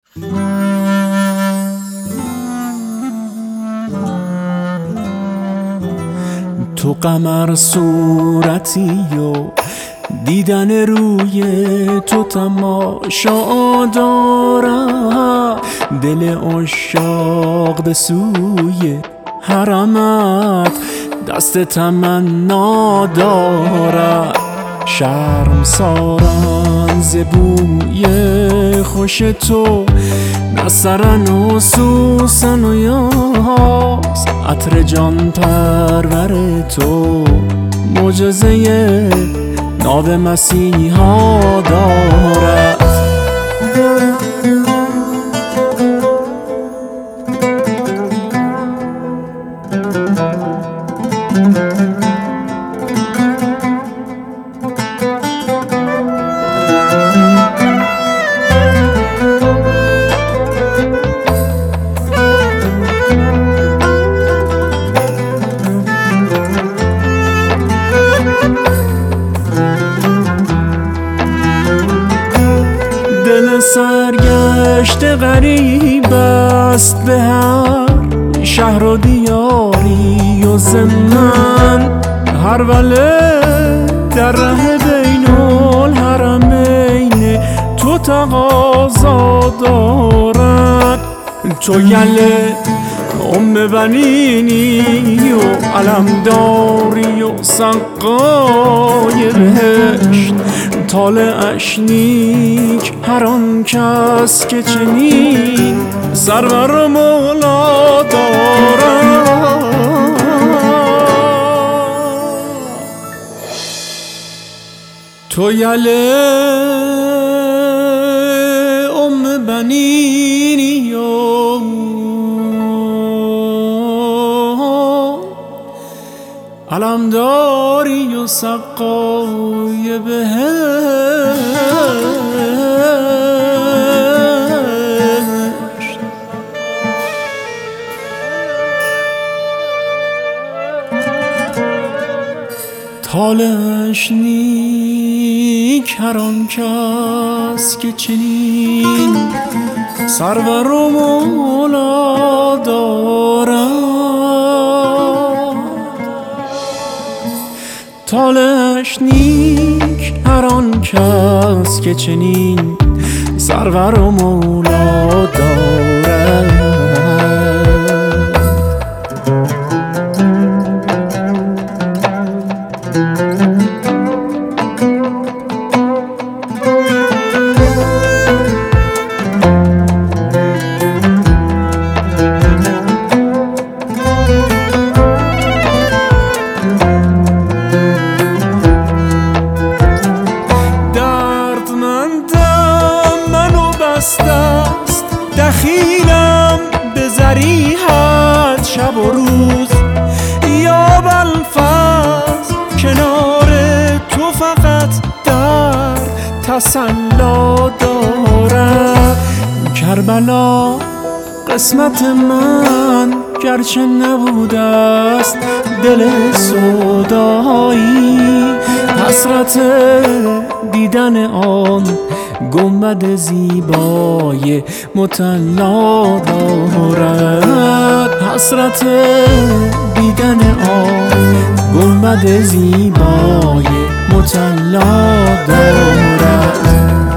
تو قمر صورتی و دیدن روی تو تماشا دارد، دل عشاق به سوی حرمت دست تمنا دارد. شرم سارن ز بوی خوش تو، نه سرن و سوسن و یاس، عطر جان پرور تو معجزه ناو مسیحا دارد. دل سرگشت غریب است به هر شهر و دیاری و زمن، هر وله در ره بین الحرمین تو تقاضا دارد. تو یله بنینی و علمداری و سقای بهشت، طالعش نیک هر آن کس که چنین سرور و مولا دارد. تو یله بنینی و علمداری و سقای بهشت. طالعش نیک هر آن کس که چنین سرور و مولا دارد. طالعش نیک هر آن کس که چنین سرور و مولا دارد. دست دخیلم به ضریحت شب و روز، یا بلفظ کنار تو فقط در تسلا دارد. کربلا قسمت من گرچه نبوده است دل سودایی، حسرت دیدن آن گنبد زیبای مطلا دارد. حسرت دیدن آن گنبد زیبای مطلا دارد.